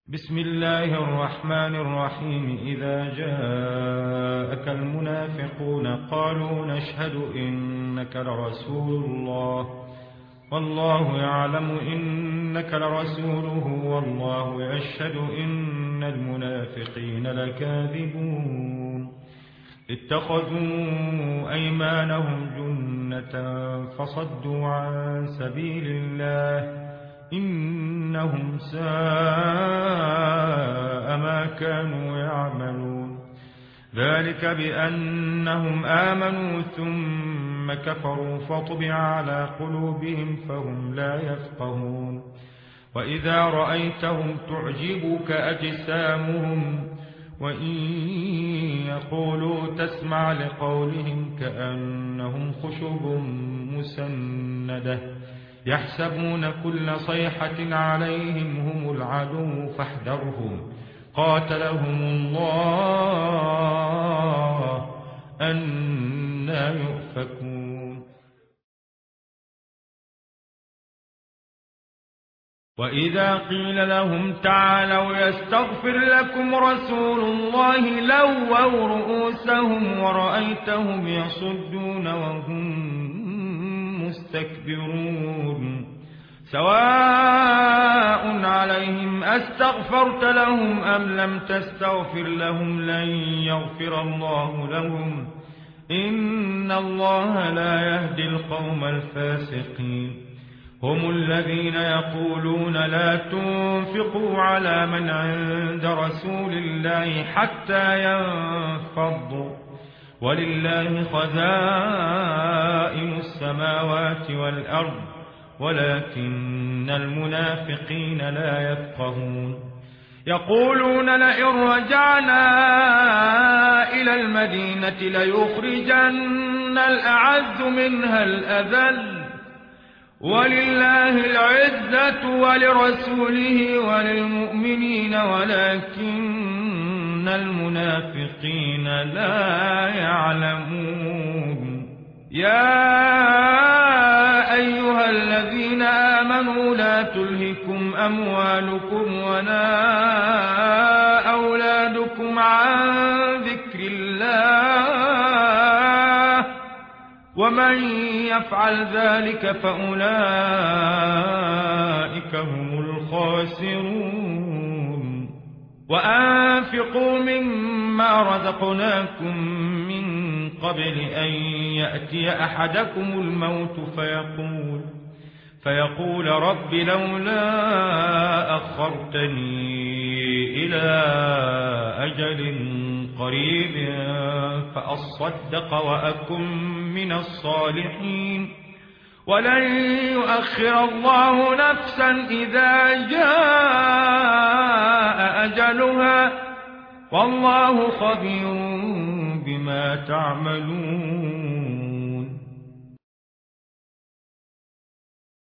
بسم الله الرحمن الرحيم. إذا جاءك المنافقون قالوا نشهد إنك لرسول الله والله يعلم إنك لرسوله والله يشهد إن المنافقين لكاذبون. اتخذوا أيمانهم جنة فصدوا عن سبيل الله إنهم ساء ما كانوا يعملون. ذلك بأنهم آمنوا ثم كفروا فطبع على قلوبهم فهم لا يفقهون. وإذا رأيتهم تعجبك أجسامهم وإن يقولوا تسمع لقولهم كأنهم خشب مسندة يحسبون كل صيحة عليهم هم العدو فاحذرهم قاتلهم الله أنى يؤفكون. وإذا قيل لهم تعالوا يستغفر لكم رسول الله لووا رؤوسهم ورأيتهم يصدون وهم مستكبرون. سواء عليهم أستغفرت لهم أم لم تستغفر لهم لن يغفر الله لهم إن الله لا يهدي القوم الفاسقين. هم الذين يقولون لا تنفقوا على من عند رسول الله حتى ينفضوا ولله خزائن السماوات والأرض ولكن المنافقين لا يفقهون. يقولون لئن رجعنا إلى المدينة ليخرجن الأعز منها الأذل ولله العزة ولرسوله وللمؤمنين ولكن المنافقين لا يعلمون. يا أيها الذين آمنوا لا تلهكم أموالكم ولا أولادكم عن ذكر الله ومن يفعل ذلك فأولئك هم الخاسرون. وأنفقوا مما رزقناكم من قبل أن يأتي أحدكم الموت فيقول رب لولا أخرتني إلى أجل قريب فأصدق وأكن من الصالحين ولن يؤخر الله نفسا إذا جاء أجلها والله خبير بما تعملون.